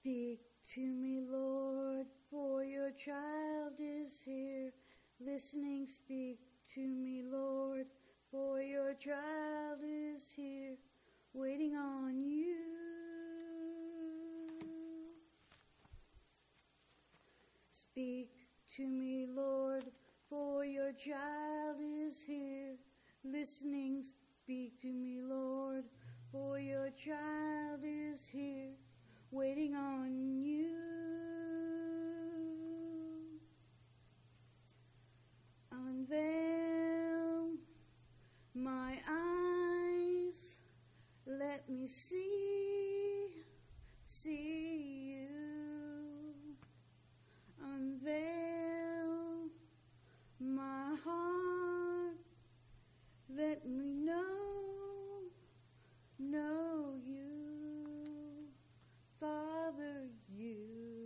Speak to me, Lord, for your child is here. Listening, speak to me, Lord, for your child is here, waiting on you. Speak to me, Lord, for your child is here. Listening, speak to me, Lord, for your child is here, waiting on you. Unveil my eyes, let me see you. Unveil my heart, let me know you, Father, you.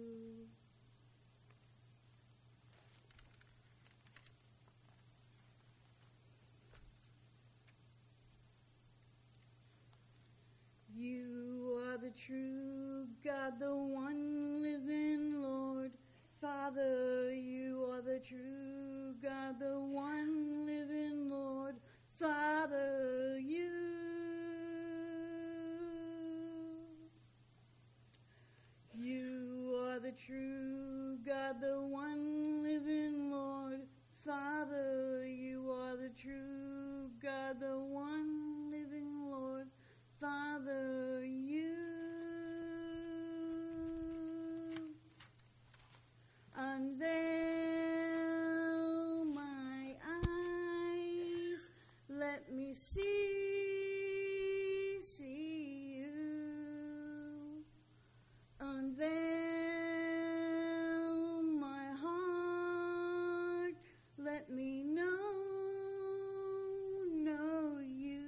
You are the true God, the one living Lord. Father, you are the true God, the one living Lord. Father, you. You are the true God, the one living Lord. Father, you are the true God, the one living Lord. Father, you. Unveil my eyes, let me see you. Unveil my heart, let me know you,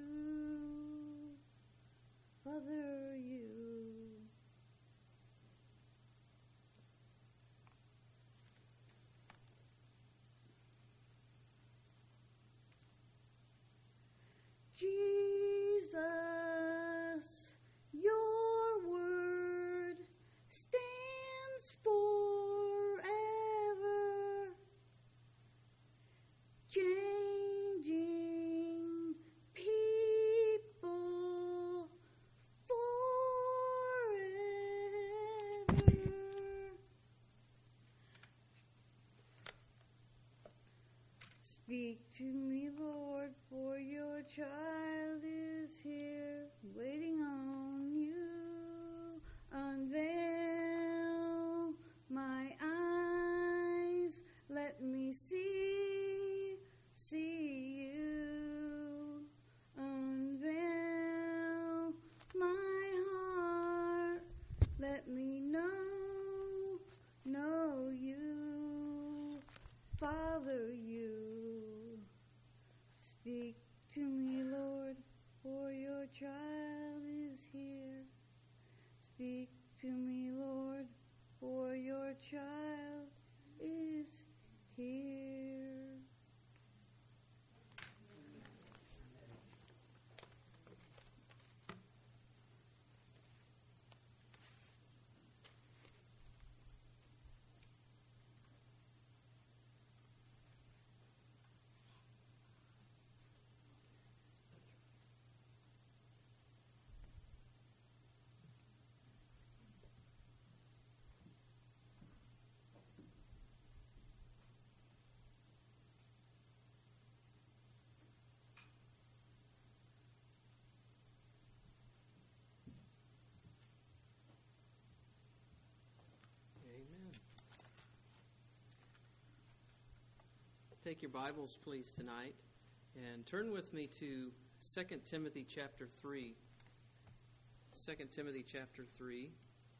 Father, you. Jesus, your word stands forever, changing people forever. Speak to me, Lord, for your child is here, waiting on you. Unveil my eyes, let me see you. Unveil my heart, let me know you, Father, you. Speak to me, Lord, for your child is here. Speak to me, Lord, for your child is here. Take your Bibles, please, tonight, and turn with me to 2 Timothy chapter 3. 2 Timothy chapter 3.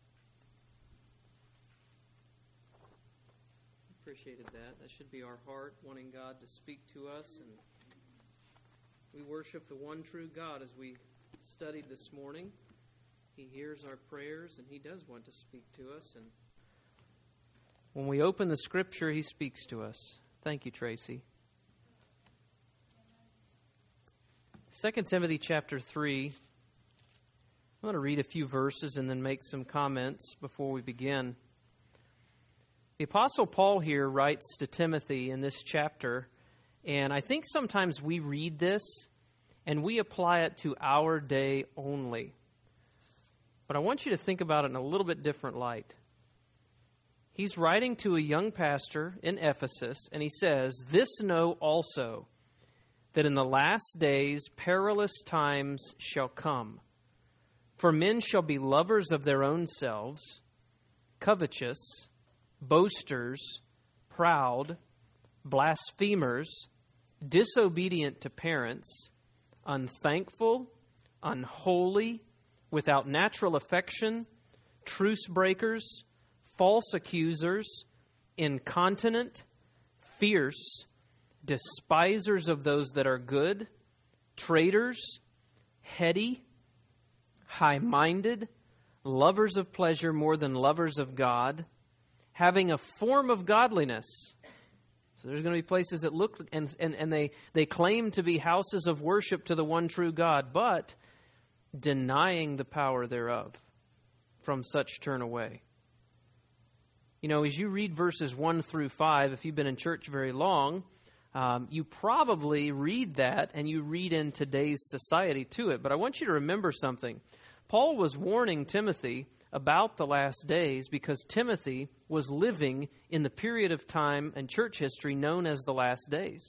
Appreciated that. That should be our heart, wanting God to speak to us. And we worship the one true God as we studied this morning. He hears our prayers, and He does want to speak to us. And when we open the Scripture, He speaks to us. Thank you, Tracy. 2 Timothy chapter 3. I'm going to read a few verses and then make some comments before we begin. The Apostle Paul here writes to Timothy in this chapter, and I think sometimes we read this and we apply it to our day only. But I want you to think about it in a little bit different light. He's writing to a young pastor in Ephesus, and he says, "This know also, that in the last days perilous times shall come. For men shall be lovers of their own selves, covetous, boasters, proud, blasphemers, disobedient to parents, unthankful, unholy, without natural affection, truce breakers, false accusers, incontinent, fierce, despisers of those that are good, traitors, heady, high-minded, lovers of pleasure more than lovers of God, having a form of godliness." So there's going to be places that look and they claim to be houses of worship to the one true God, but denying the power thereof. From such turn away. You know, as you read verses 1 through 5, if you've been in church very long, you probably read that and you read in today's society to it. But I want you to remember something. Paul was warning Timothy about the last days because Timothy was living in the period of time and church history known as the last days.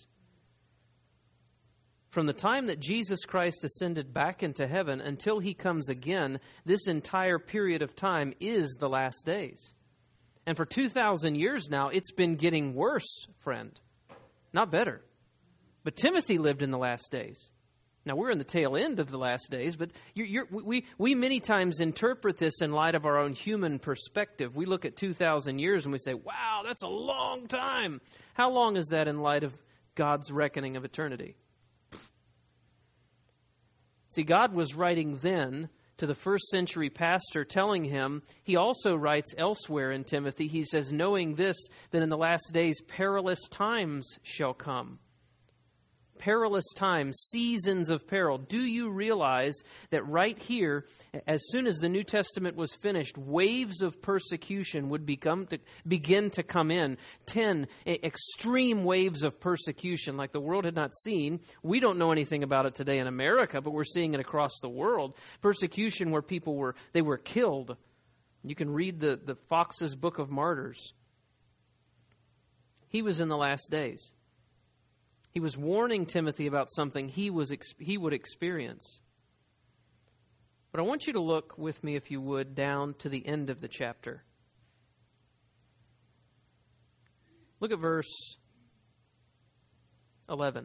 From the time that Jesus Christ ascended back into heaven until he comes again, this entire period of time is the last days. And for 2,000 years now, it's been getting worse, friend. Not better. But Timothy lived in the last days. Now, we're in the tail end of the last days, but we many times interpret this in light of our own human perspective. We look at 2,000 years and we say, wow, that's a long time. How long is that in light of God's reckoning of eternity? See, God was writing then to the first century pastor telling him, he also writes elsewhere in Timothy, he says, knowing this, that in the last days perilous times shall come. Perilous times, seasons of peril. Do you realize that right here, as soon as the New Testament was finished, waves of persecution would begin to come in? 10 extreme waves of persecution like the world had not seen. We don't know anything about it today in America, but we're seeing it across the world. Persecution where people were killed. You can read the Fox's Book of Martyrs. He was in the last days. He was warning Timothy about something he would experience. But I want you to look with me, if you would, down to the end of the chapter. Look at verse 11.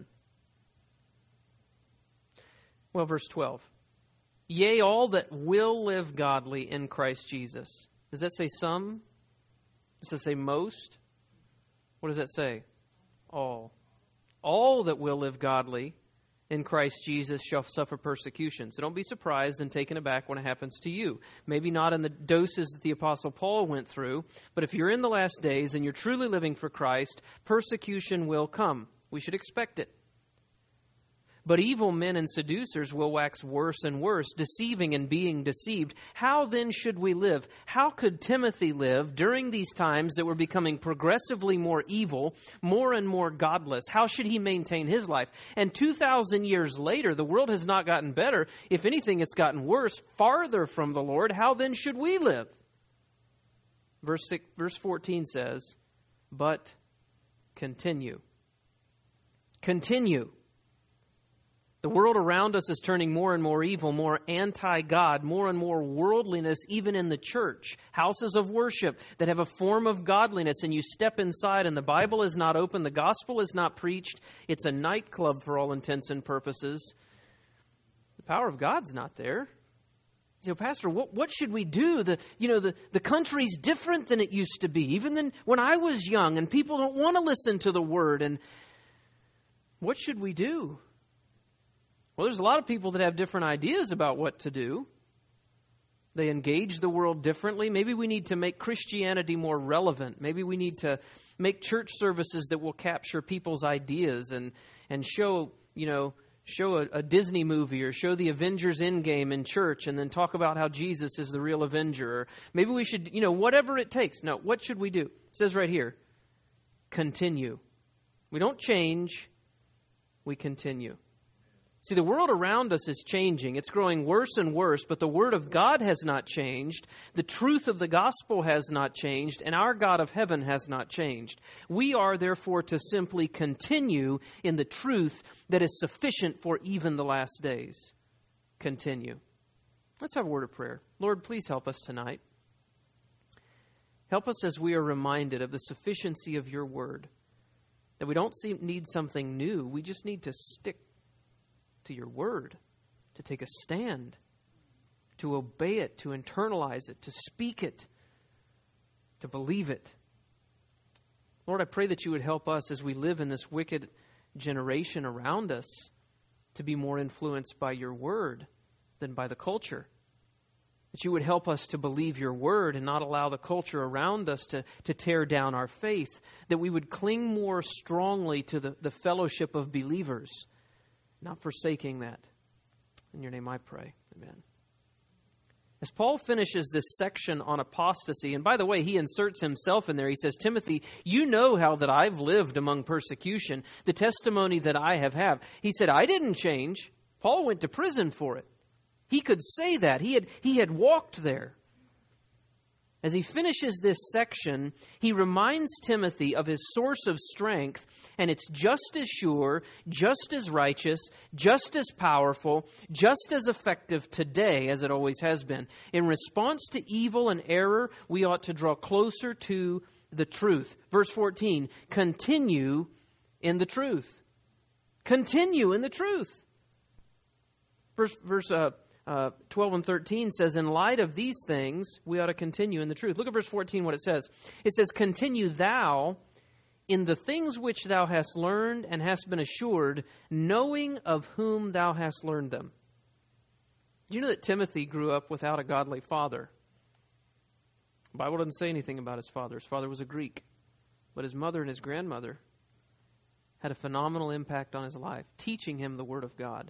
Well, verse 12. Yea, all that will live godly in Christ Jesus. Does that say some? Does that say most? What does that say? All. All that will live godly in Christ Jesus shall suffer persecution. So don't be surprised and taken aback when it happens to you. Maybe not in the doses that the Apostle Paul went through, but if you're in the last days and you're truly living for Christ, persecution will come. We should expect it. But evil men and seducers will wax worse and worse, deceiving and being deceived. How then should we live? How could Timothy live during these times that were becoming progressively more evil, more and more godless? How should he maintain his life? And 2,000 years later, the world has not gotten better. If anything, it's gotten worse, farther from the Lord. How then should we live? Verse 14 says, but continue. Continue. The world around us is turning more and more evil, more anti-God, more and more worldliness, even in the church. Houses of worship that have a form of godliness, and you step inside and the Bible is not open, the gospel is not preached. It's a nightclub for all intents and purposes. The power of God's not there. You know, Pastor, what should we do? The country's different than it used to be, even than when I was young, and people don't want to listen to the Word. And what should we do? Well, there's a lot of people that have different ideas about what to do. They engage the world differently. Maybe we need to make Christianity more relevant. Maybe we need to make church services that will capture people's ideas and show show a Disney movie or show the Avengers Endgame in church and then talk about how Jesus is the real Avenger. Or maybe we should, whatever it takes. No, what should we do? It says right here, continue. We don't change, we continue. See, the world around us is changing. It's growing worse and worse, but the Word of God has not changed. The truth of the gospel has not changed, and our God of heaven has not changed. We are, therefore, to simply continue in the truth that is sufficient for even the last days. Continue. Let's have a word of prayer. Lord, please help us tonight. Help us as we are reminded of the sufficiency of your Word, that we don't need something new. We just need to stick to your Word, to take a stand, to obey it, to internalize it, to speak it, to believe it. Lord, I pray that you would help us as we live in this wicked generation around us to be more influenced by your Word than by the culture. That you would help us to believe your Word and not allow the culture around us to tear down our faith. That we would cling more strongly to the fellowship of believers, not forsaking that. In your name I pray. Amen. As Paul finishes this section on apostasy, and by the way, he inserts himself in there. He says, Timothy, you know how that I've lived among persecution, the testimony that I have had. He said, I didn't change. Paul went to prison for it. He could say that. He had walked there. As he finishes this section, he reminds Timothy of his source of strength, and it's just as sure, just as righteous, just as powerful, just as effective today as it always has been. In response to evil and error, we ought to draw closer to the truth. Verse 14, continue in the truth. Continue in the truth. Verse 12 and 13 says, in light of these things, we ought to continue in the truth. Look at verse 14, what it says. It says, continue thou in the things which thou hast learned and hast been assured, knowing of whom thou hast learned them. Do you know that Timothy grew up without a godly father? The Bible doesn't say anything about his father. His father was a Greek. But his mother and his grandmother had a phenomenal impact on his life, teaching him the Word of God.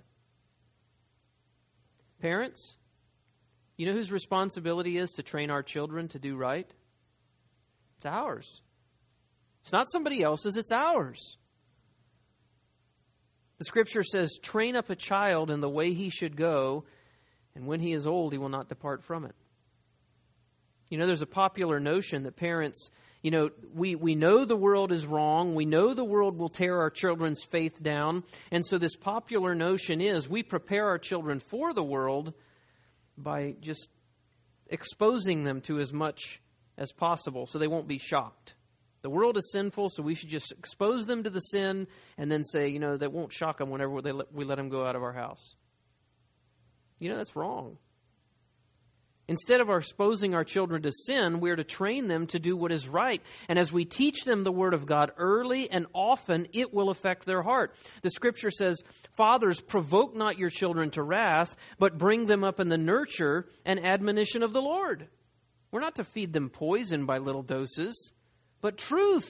Parents, you know whose responsibility is to train our children to do right? It's ours. It's not somebody else's, it's ours. The Scripture says, train up a child in the way he should go, and when he is old, he will not depart from it. You know, there's a popular notion that parents, we know the world is wrong. We know the world will tear our children's faith down. And so this popular notion is we prepare our children for the world by just exposing them to as much as possible so they won't be shocked. The world is sinful, so we should just expose them to the sin and then say, that won't shock them whenever we let them go out of our house. That's wrong. Instead of exposing our children to sin, we're to train them to do what is right. And as we teach them the Word of God early and often, it will affect their heart. The Scripture says, fathers, provoke not your children to wrath, but bring them up in the nurture and admonition of the Lord. We're not to feed them poison by little doses, but truth.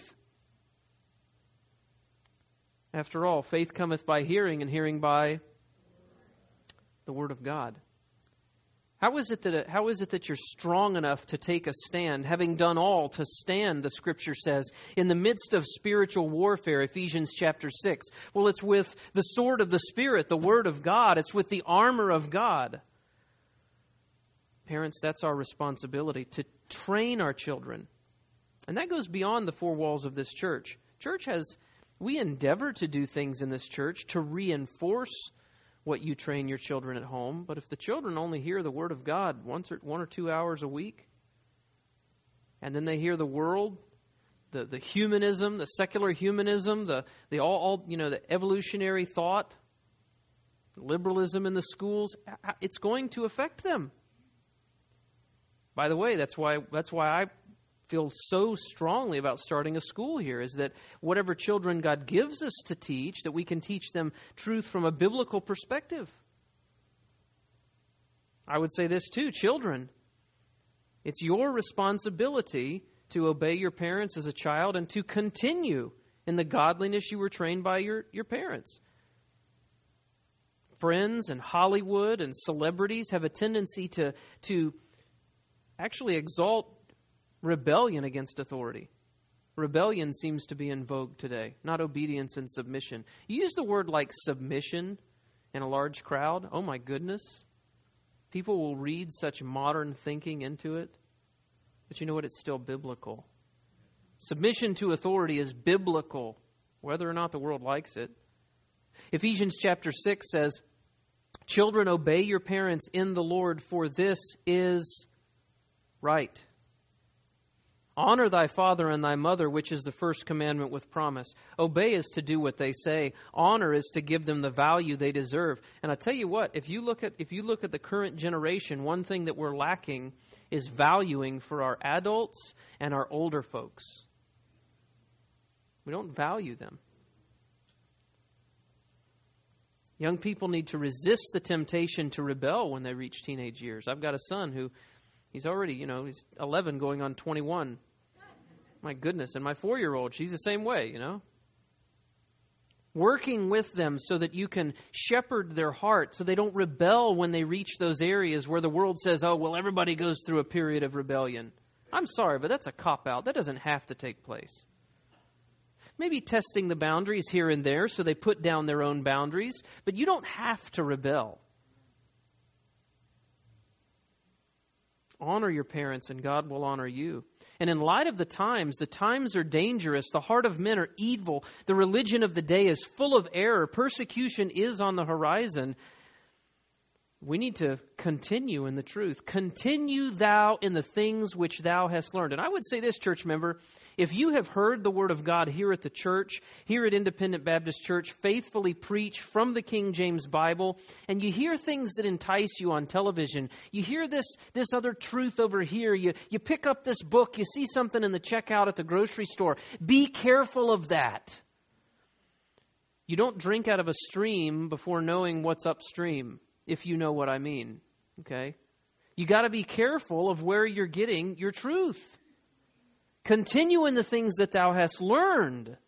After all, faith cometh by hearing, and hearing by the Word of God. How is it that you're strong enough to take a stand, having done all to stand, the Scripture says, in the midst of spiritual warfare, Ephesians chapter 6? Well, it's with the sword of the Spirit, the Word of God. It's with the armor of God. Parents, that's our responsibility, to train our children. And that goes beyond the four walls of this church. We endeavor to do things in this church to reinforce what you train your children at home. But if the children only hear the Word of God 1 or 2 hours a week, and then they hear the world, the humanism, the secular humanism, the evolutionary thought, liberalism in the schools, it's going to affect them. By the way, that's why I feel so strongly about starting a school here, is that whatever children God gives us to teach, that we can teach them truth from a biblical perspective. I would say this too, children. It's your responsibility to obey your parents as a child and to continue in the godliness you were trained by your parents. friends and Hollywood and celebrities have a tendency to actually exalt rebellion against authority. Rebellion seems to be in vogue today, not obedience and submission. You use the word like submission in a large crowd, oh my goodness. People will read such modern thinking into it. But you know what? It's still biblical. Submission to authority is biblical, whether or not the world likes it. Ephesians chapter 6 says, "Children, obey your parents in the Lord, for this is right. Honor thy father and thy mother, which is the first commandment with promise." Obey is to do what they say. Honor is to give them the value they deserve. And I tell you what, if you look at the current generation, one thing that we're lacking is valuing for our adults and our older folks. We don't value them. Young people need to resist the temptation to rebel when they reach teenage years. I've got a son who, he's already, he's 11 going on 21. My goodness. And my 4-year-old, she's the same way, Working with them so that you can shepherd their heart so they don't rebel when they reach those areas where the world says, oh, well, everybody goes through a period of rebellion. I'm sorry, but that's a cop-out. That doesn't have to take place. Maybe testing the boundaries here and there so they put down their own boundaries, but you don't have to rebel. Honor your parents and God will honor you. And in light of the times are dangerous. The heart of men are evil. The religion of the day is full of error. Persecution is on the horizon. We need to continue in the truth. Continue thou in the things which thou hast learned. And I would say this, church member, if you have heard the Word of God here at the church, here at Independent Baptist Church, faithfully preached from the King James Bible, and you hear things that entice you on television, you hear this other truth over here, you pick up this book, you see something in the checkout at the grocery store, be careful of that. You don't drink out of a stream before knowing what's upstream, if you know what I mean. Okay? You got to be careful of where you're getting your truth. Continue in the things that thou hast learned.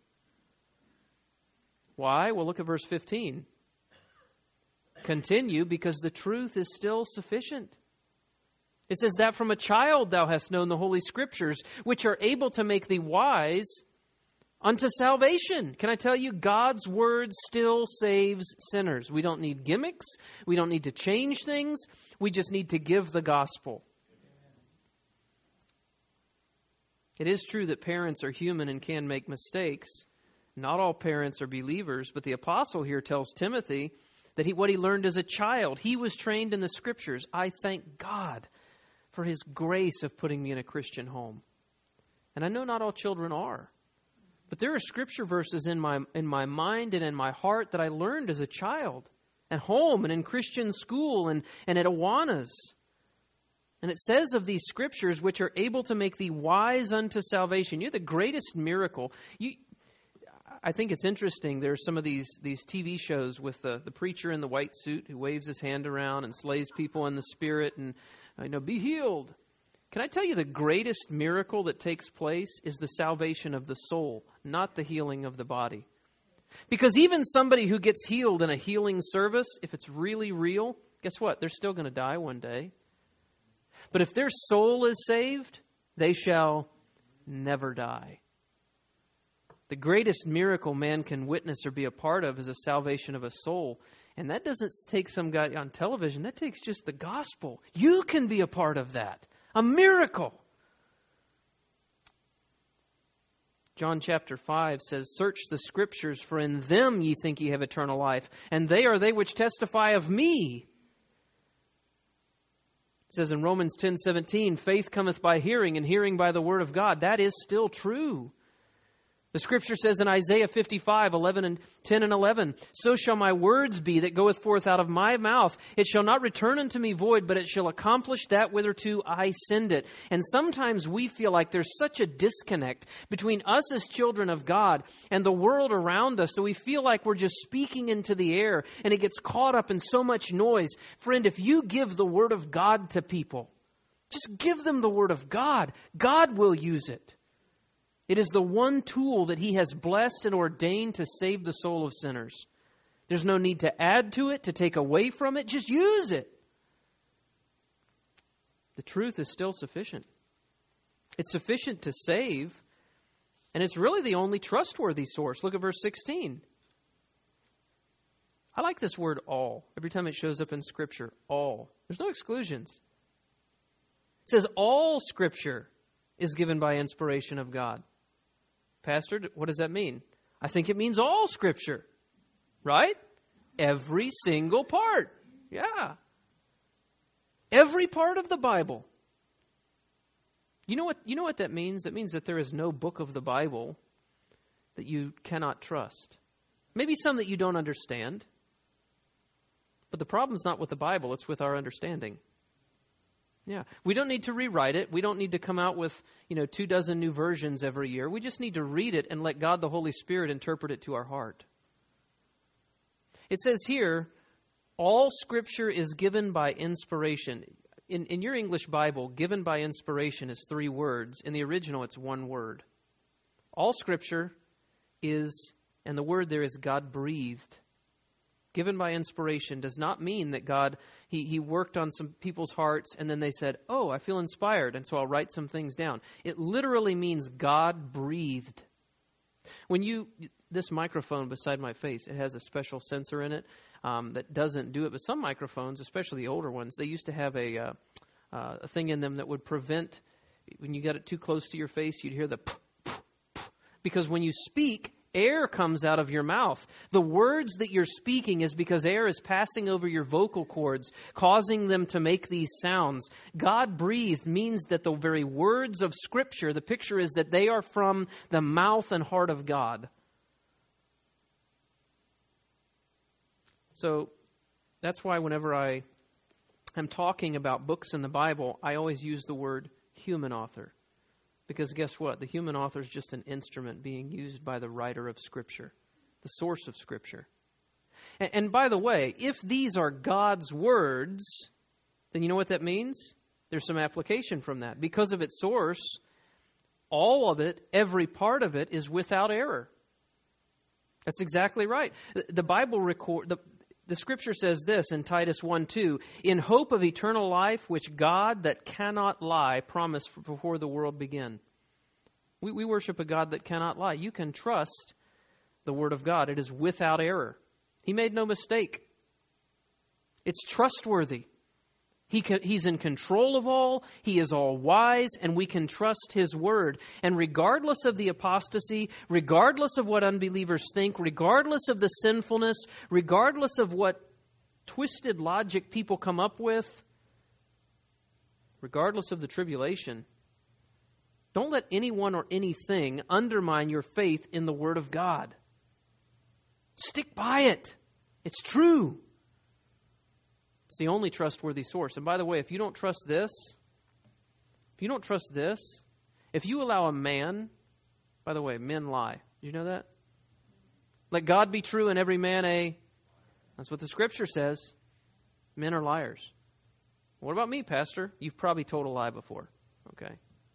Why? Well, look at verse 15. Continue because the truth is still sufficient. It says that from a child thou hast known the Holy Scriptures, which are able to make thee wise unto salvation. Can I tell you, God's Word still saves sinners. We don't need gimmicks. We don't need to change things. We just need to give the gospel. It is true that parents are human and can make mistakes. Not all parents are believers, but the apostle here tells Timothy that what he learned as a child, he was trained in the Scriptures. I thank God for His grace of putting me in a Christian home. And I know not all children are. But there are Scripture verses in my mind and in my heart that I learned as a child, at home and in Christian school and at Awanas. And it says of these Scriptures, which are able to make thee wise unto salvation. You're the greatest miracle. I think it's interesting. There are some of these TV shows with the preacher in the white suit who waves his hand around and slays people in the spirit and, be healed. Can I tell you the greatest miracle that takes place is the salvation of the soul, not the healing of the body. Because even somebody who gets healed in a healing service, if it's really real, guess what? They're still going to die one day. But if their soul is saved, they shall never die. The greatest miracle man can witness or be a part of is the salvation of a soul. And that doesn't take some guy on television. That takes just the gospel. You can be a part of that. A miracle. John chapter 5 says, "Search the Scriptures, for in them ye think ye have eternal life, and they are they which testify of me." It says in Romans 10:17, "Faith cometh by hearing, and hearing by the word of God." That is still true. The Scripture says in Isaiah 55:10 and 11, "So shall my words be that goeth forth out of my mouth. It shall not return unto me void, but it shall accomplish that whitherto I send it." And sometimes we feel like there's such a disconnect between us as children of God and the world around us. So we feel like we're just speaking into the air and it gets caught up in so much noise. Friend, if you give the Word of God to people, just give them the Word of God. God will use it. It is the one tool that He has blessed and ordained to save the soul of sinners. There's no need to add to it, to take away from it. Just use it. The truth is still sufficient. It's sufficient to save, and it's really the only trustworthy source. Look at verse 16. I like this word all. Every time it shows up in Scripture, all. There's no exclusions. It says all Scripture is given by inspiration of God. Pastor, what does that mean? I think it means all Scripture. Right? Every single part. Yeah. Every part of the Bible. You know what that means? It means that there is no book of the Bible that you cannot trust. Maybe some that you don't understand. But the problem's not with the Bible, it's with our understanding. Yeah. We don't need to rewrite it. We don't need to come out with, 24 new versions every year. We just need to read it and let God the Holy Spirit interpret it to our heart. It says here, all Scripture is given by inspiration. In your English Bible, given by inspiration is 3 words. In the original, it's 1 word. All Scripture is, and the word there is God-breathed. Given by inspiration does not mean that God, He worked on some people's hearts and then they said, oh, I feel inspired, and so I'll write some things down. It literally means God-breathed. This microphone beside my face, it has a special sensor in it that doesn't do it. But some microphones, especially the older ones, they used to have a thing in them that would prevent, when you got it too close to your face, you'd hear the because when you speak, air comes out of your mouth. The words that you're speaking is because air is passing over your vocal cords, causing them to make these sounds. God-breathed means that the very words of Scripture, the picture is that they are from the mouth and heart of God. So that's why whenever I am talking about books in the Bible, I always use the word human author. Because guess what? The human author is just an instrument being used by the writer of Scripture, the source of Scripture. And by the way, if these are God's words, then you know what that means? There's some application from that. Because of its source, all of it, every part of it, is without error. That's exactly right. The Bible the Scripture says this in Titus 1:2, in hope of eternal life, which God that cannot lie promised before the world began. We worship a God that cannot lie. You can trust the Word of God. It is without error. He made no mistake. It's trustworthy. He's in control of all. He is all wise, and we can trust His Word. And regardless of the apostasy, regardless of what unbelievers think, regardless of the sinfulness, regardless of what twisted logic people come up with, regardless of the tribulation, don't let anyone or anything undermine your faith in the Word of God. Stick by it. It's true. It's the only trustworthy source. And by the way, if you don't trust this, if you allow a man, by the way, men lie. Did you know that? Let God be true and every man that's what the Scripture says. Men are liars. What about me, Pastor? You've probably told a lie before. Okay.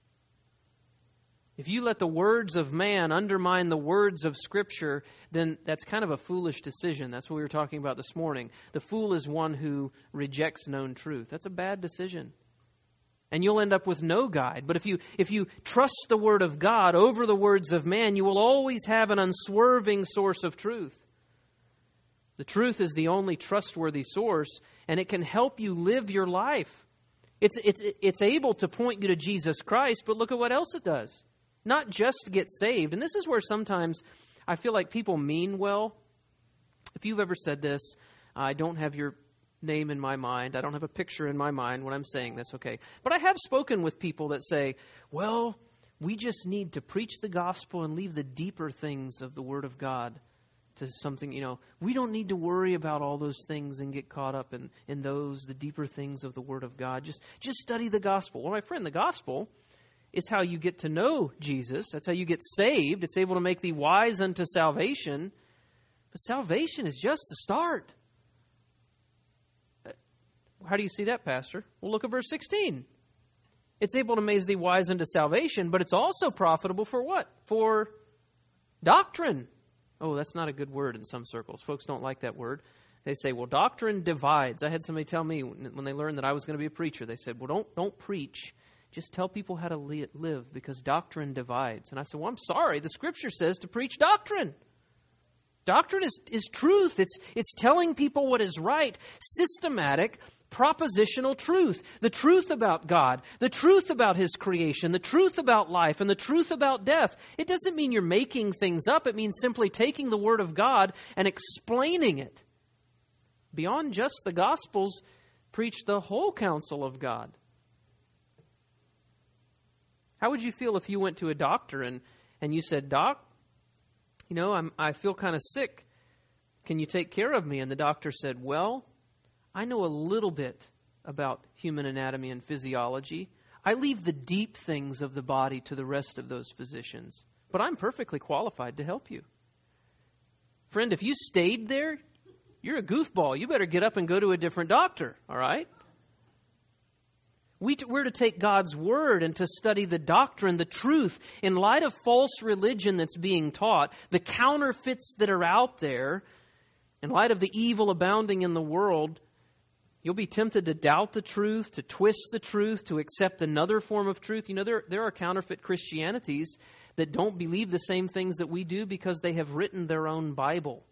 If you let the words of man undermine the words of Scripture, then that's kind of a foolish decision. That's what we were talking about this morning. The fool is one who rejects known truth. That's a bad decision. And you'll end up with no guide. But if you trust the Word of God over the words of man, you will always have an unswerving source of truth. The truth is the only trustworthy source, and it can help you live your life. It's able to point you to Jesus Christ, but look at what else it does. Not just to get saved. And this is where sometimes I feel like people mean well. If you've ever said this, I don't have your name in my mind. I don't have a picture in my mind when I'm saying this, okay. But I have spoken with people that say, well, we just need to preach the gospel and leave the deeper things of the Word of God to something, we don't need to worry about all those things and get caught up in those, the deeper things of the Word of God. Just study the gospel. Well, my friend, the gospel is how you get to know Jesus. That's how you get saved. It's able to make thee wise unto salvation. But salvation is just the start. How do you see that, Pastor? Well, look at verse 16. It's able to make thee wise unto salvation, but it's also profitable for what? For doctrine. oh, that's not a good word in some circles. Folks don't like that word. They say, well, doctrine divides. I had somebody tell me when they learned that I was going to be a preacher, they said, well, don't preach. Just tell people how to live because doctrine divides. And I said, well, I'm sorry. The Scripture says to preach doctrine. Doctrine is truth. It's telling people what is right. Systematic, propositional truth. The truth about God. The truth about His creation. The truth about life. And the truth about death. It doesn't mean you're making things up. It means simply taking the Word of God and explaining it. Beyond just the Gospels, preach the whole counsel of God. How would you feel if you went to a doctor and you said, Doc, you know, I feel kind of sick. Can you take care of me? And the doctor said, well, I know a little bit about human anatomy and physiology. I leave the deep things of the body to the rest of those physicians. But I'm perfectly qualified to help you. Friend, if you stayed there, you're a goofball. You better get up and go to a different doctor, all right? We're to take God's Word and to study the doctrine, the truth, in light of false religion that's being taught, the counterfeits that are out there, in light of the evil abounding in the world. You'll be tempted to doubt the truth, to twist the truth, to accept another form of truth. You know, there are counterfeit Christianities that don't believe the same things that we do because they have written their own Bible.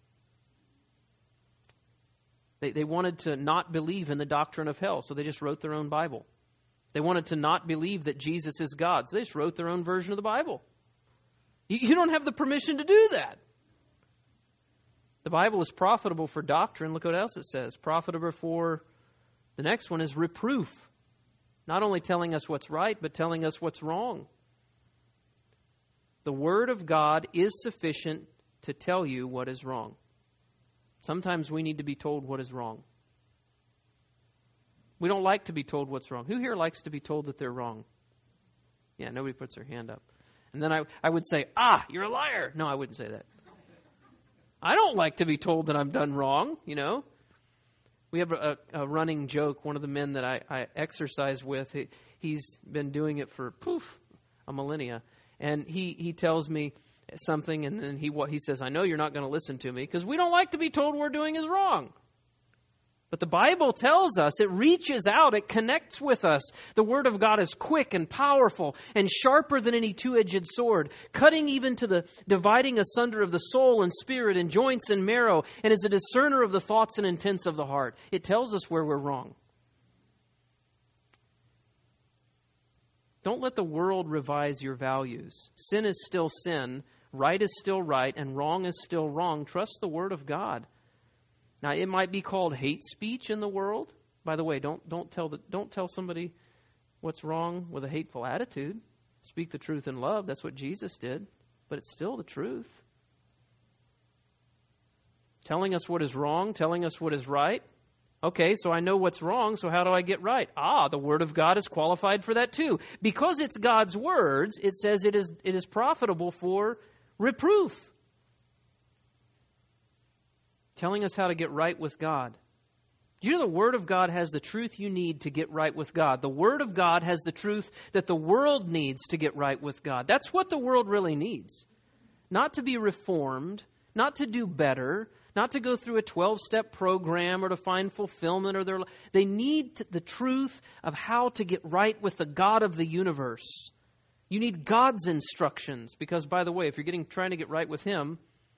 They wanted to not believe in the doctrine of hell, so they just wrote their own Bible. They wanted to not believe that Jesus is God, so they just wrote their own version of the Bible. You don't have the permission to do that. The Bible is profitable for doctrine. Look what else it says. Profitable for, the next one is reproof. Not only telling us what's right, but telling us what's wrong. The Word of God is sufficient to tell you what is wrong. Sometimes we need to be told what is wrong. We don't like to be told what's wrong. Who here likes to be told that they're wrong? Yeah, nobody puts their hand up. And then I would say, you're a liar. No, I wouldn't say that. I don't like to be told that I'm done wrong, you know. We have a running joke. One of the men that I exercise with, he's been doing it for, a millennia. And he tells me something, and then he says, I know you're not going to listen to me, because we don't like to be told we're doing is wrong. But the Bible tells us, it reaches out, it connects with us. The Word of God is quick and powerful and sharper than any two-edged sword, cutting even to the dividing asunder of the soul and spirit and joints and marrow, and is a discerner of the thoughts and intents of the heart. It tells us where we're wrong. Don't let the world revise your values. Sin is still sin, right is still right, and wrong is still wrong. Trust the Word of God. Now, it might be called hate speech in the world. By the way, don't tell somebody what's wrong with a hateful attitude. Speak the truth in love. That's what Jesus did. But it's still the truth. Telling us what is wrong, telling us what is right. Okay, so I know what's wrong, so how do I get right? The Word of God is qualified for that too. Because it's God's words, it says it is profitable for reproof. Telling us how to get right with God. Do you know the Word of God has the truth you need to get right with God? The Word of God has the truth that the world needs to get right with God. That's what the world really needs. Not to be reformed, not to do better, not to go through a 12-step program or to find fulfillment. They need the truth of how to get right with the God of the universe. You need God's instructions because, by the way, if you're trying to get right with Him,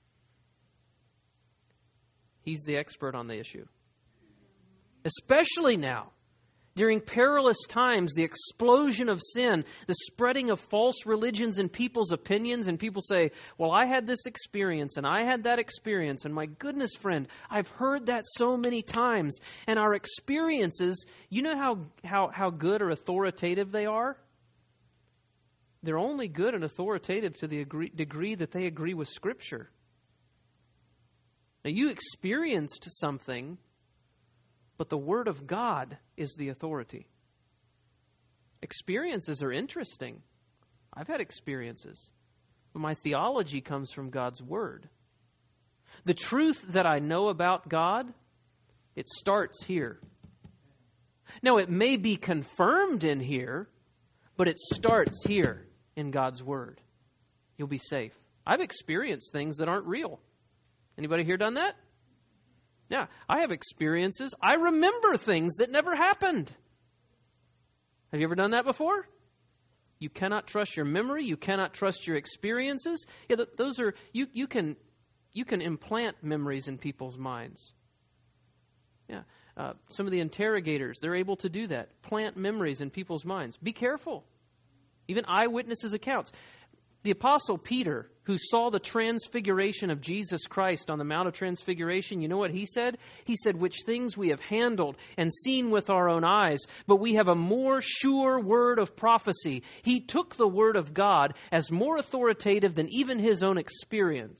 He's the expert on the issue. Especially now, during perilous times, the explosion of sin, the spreading of false religions and people's opinions, and people say, well, I had this experience and I had that experience, and my goodness, friend, I've heard that so many times. And our experiences, you know how good or authoritative they are? They're only good and authoritative to the degree that they agree with Scripture. Now, you experienced something, but the Word of God is the authority. Experiences are interesting. I've had experiences. But my theology comes from God's Word. The truth that I know about God, it starts here. Now, it may be confirmed in here, but it starts here in God's Word. You'll be safe. I've experienced things that aren't real. Anybody here done that? Yeah, I have experiences. I remember things that never happened. Have you ever done that before? You cannot trust your memory. You cannot trust your experiences. Yeah, those are you can implant memories in people's minds. Yeah, some of the interrogators, they're able to do that. Plant memories in people's minds. Be careful. Even eyewitnesses' accounts. The Apostle Peter, who saw the transfiguration of Jesus Christ on the Mount of Transfiguration, you know what he said? He said, which things we have handled and seen with our own eyes, but we have a more sure word of prophecy. He took the word of God as more authoritative than even his own experience.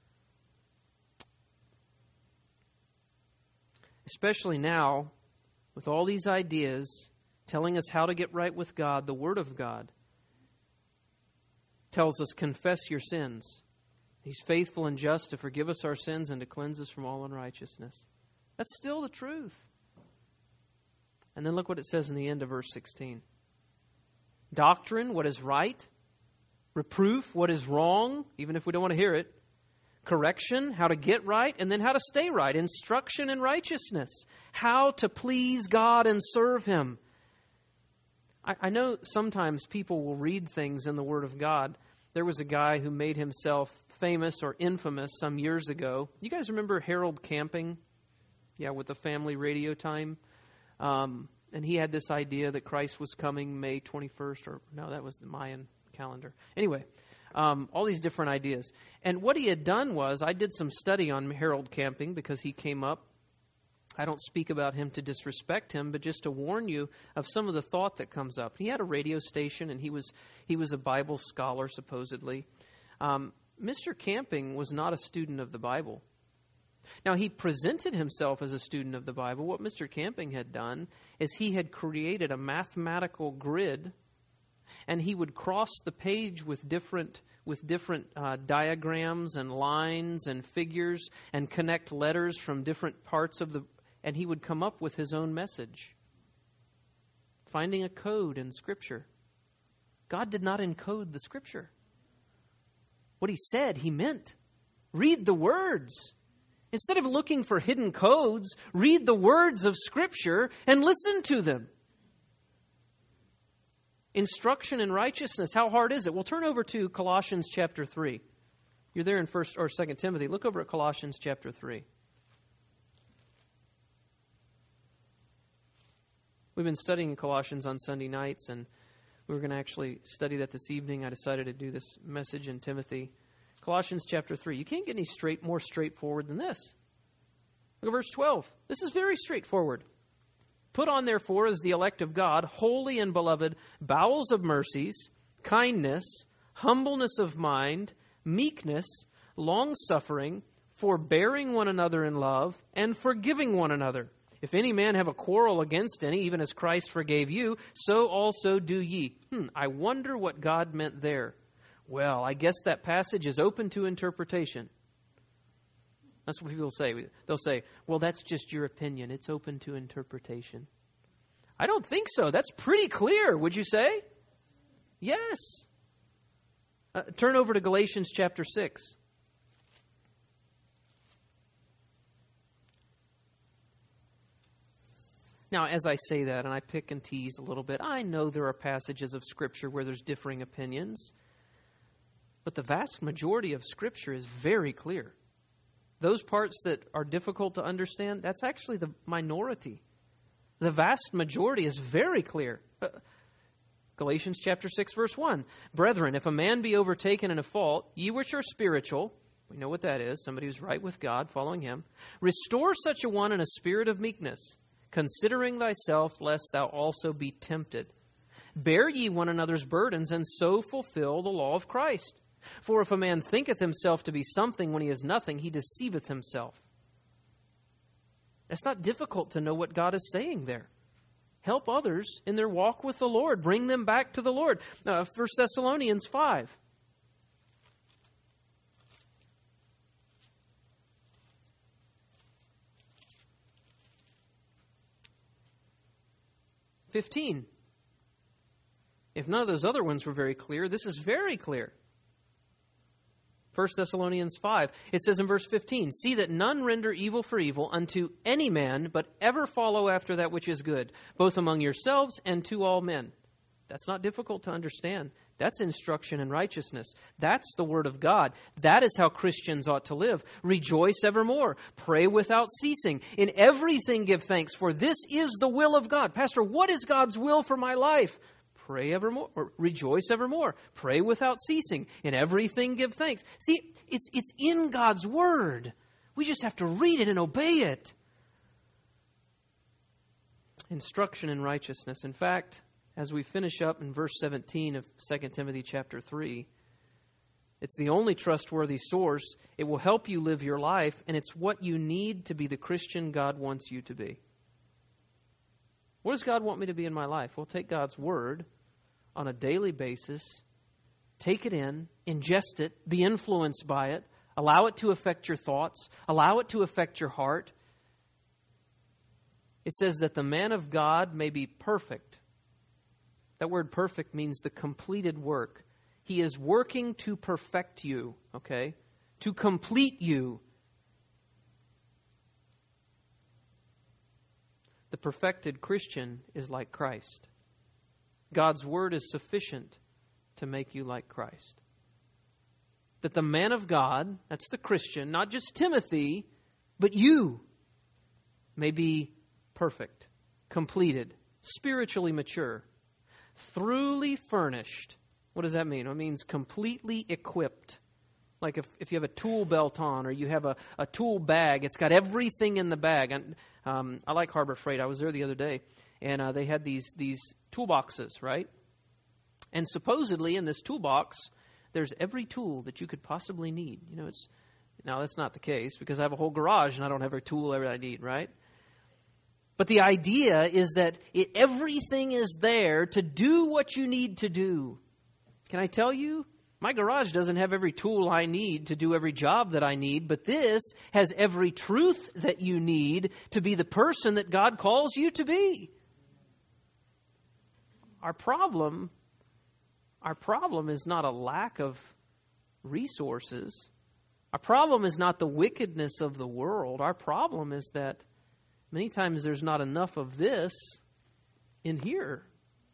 Especially now, with all these ideas telling us how to get right with God, the Word of God tells us, confess your sins. He's faithful and just to forgive us our sins and to cleanse us from all unrighteousness. That's still the truth. And then look what it says in the end of verse 16. Doctrine, what is right. Reproof, what is wrong, even if we don't want to hear it. Correction, how to get right, and then how to stay right. Instruction in righteousness, how to please God and serve Him. I know sometimes people will read things in the Word of God. There was a guy who made himself famous or infamous some years ago. You guys remember Harold Camping? Yeah, with the family radio time. And he had this idea that Christ was coming May 21st, or no, that was the Mayan calendar. Anyway, all these different ideas. And what he had done was, I did some study on Harold Camping because he came up. I don't speak about him to disrespect him, but just to warn you of some of the thought that comes up. He had a radio station, and he was a Bible scholar, supposedly. Mr. Camping was not a student of the Bible. Now, he presented himself as a student of the Bible. What Mr. Camping had done is he had created a mathematical grid, and he would cross the page with different diagrams and lines and figures and connect letters from different parts of the... And he would come up with his own message, finding a code in Scripture. God did not encode the Scripture. What he said, he meant. Read the words. Instead of looking for hidden codes, read the words of Scripture and listen to them. Instruction in righteousness, how hard is it? Well, turn over to Colossians chapter 3. You're there in 1 or 2 Timothy. Look over at Colossians chapter 3. We've been studying Colossians on Sunday nights, and we were going to actually study that this evening. I decided to do this message in Timothy. Colossians chapter 3. You can't get any more straightforward than this. Look at verse 12. This is very straightforward. Put on, therefore, as the elect of God, holy and beloved, bowels of mercies, kindness, humbleness of mind, meekness, long-suffering, forbearing one another in love, and forgiving one another. If any man have a quarrel against any, even as Christ forgave you, so also do ye. I wonder what God meant there. Well, I guess that passage is open to interpretation. That's what people say. They'll say, well, that's just your opinion. It's open to interpretation. I don't think so. That's pretty clear, would you say? Yes. Turn over to Galatians chapter 6. Now, as I say that, and I pick and tease a little bit, I know there are passages of Scripture where there's differing opinions. But the vast majority of Scripture is very clear. Those parts that are difficult to understand, that's actually the minority. The vast majority is very clear. Galatians chapter 6, verse 1. Brethren, if a man be overtaken in a fault, ye which are spiritual, we know what that is, somebody who's right with God, following Him, restore such a one in a spirit of meekness, considering thyself, lest thou also be tempted. Bear ye one another's burdens, and so fulfill the law of Christ. For if a man thinketh himself to be something when he is nothing, he deceiveth himself. It's not difficult to know what God is saying there. Help others in their walk with the Lord. Bring them back to the Lord. 1 Thessalonians 5. If none of those other ones were very clear, this is very clear. 1 Thessalonians 5, it says in verse 15, "See that none render evil for evil unto any man, but ever follow after that which is good, both among yourselves and to all men." That's not difficult to understand. That's instruction in righteousness. That's the Word of God. That is how Christians ought to live. Rejoice evermore. Pray without ceasing. In everything give thanks, for this is the will of God. Pastor, what is God's will for my life? Pray evermore, or rejoice evermore. Pray without ceasing. In everything give thanks. See, it's in God's Word. We just have to read it and obey it. Instruction in righteousness. In fact, as we finish up in verse 17 of 2 Timothy chapter 3, it's the only trustworthy source. It will help you live your life, and it's what you need to be the Christian God wants you to be. What does God want me to be in my life? Well, take God's Word on a daily basis, take it in, ingest it, be influenced by it, allow it to affect your thoughts, allow it to affect your heart. It says that the man of God may be perfect. That word perfect means the completed work. He is working to perfect you, okay? To complete you. The perfected Christian is like Christ. God's Word is sufficient to make you like Christ. That the man of God, that's the Christian, not just Timothy, but you, may be perfect, completed, spiritually mature, thoroughly furnished. What does that mean? It means completely equipped. Like if you have a tool belt on or you have a tool bag, it's got everything in the bag. And I like Harbor Freight. I was there the other day, and they had these toolboxes, right? And supposedly in this toolbox, there's every tool that you could possibly need. You know, now that's not the case because I have a whole garage and I don't have every tool that I need, right? But the idea is that everything is there to do what you need to do. Can I tell you? My garage doesn't have every tool I need to do every job that I need, but this has every truth that you need to be the person that God calls you to be. Our problem is not a lack of resources. Our problem is not the wickedness of the world. Our problem is that many times there's not enough of this in here.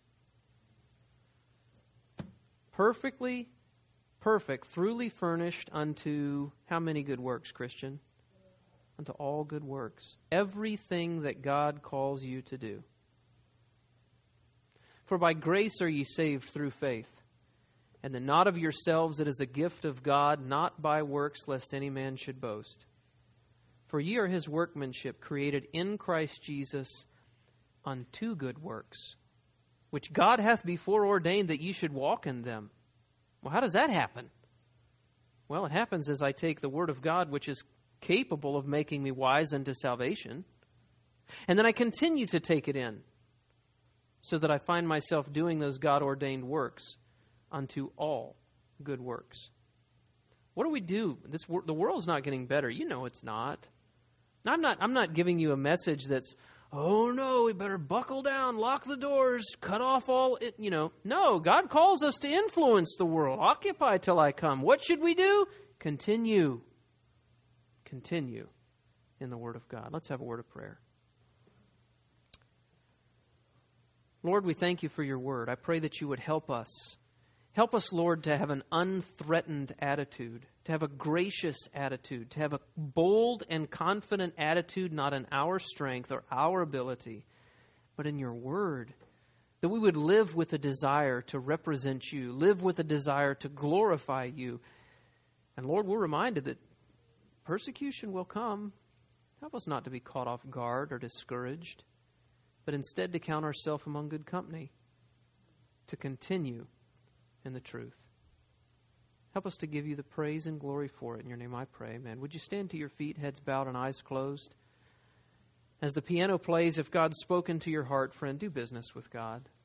Perfect, thoroughly furnished unto how many good works, Christian? Unto all good works. Everything that God calls you to do. For by grace are ye saved through faith, and that not of yourselves, it is a gift of God, not by works, lest any man should boast. For ye are His workmanship, created in Christ Jesus unto good works, which God hath before ordained that ye should walk in them. Well, how does that happen? Well, it happens as I take the Word of God, which is capable of making me wise unto salvation, and then I continue to take it in, so that I find myself doing those God-ordained works unto all good works. What do we do? The world's not getting better. You know it's not. Now, I'm not giving you a message that's, oh no, we better buckle down, lock the doors, cut off all it, No, God calls us to influence the world. Occupy till I come. What should we do? Continue in the Word of God. Let's have a word of prayer. Lord, we thank you for your Word. I pray that you would help us. Help us, Lord, to have an unthreatened attitude, to have a gracious attitude, to have a bold and confident attitude, not in our strength or our ability, but in your Word. That we would live with a desire to represent you, live with a desire to glorify you. And Lord, we're reminded that persecution will come. Help us not to be caught off guard or discouraged, but instead to count ourselves among good company, to continue in the truth. Help us to give you the praise and glory for it. In your name I pray, amen. Would you stand to your feet, heads bowed and eyes closed? As the piano plays, if God's spoken to your heart, friend, do business with God.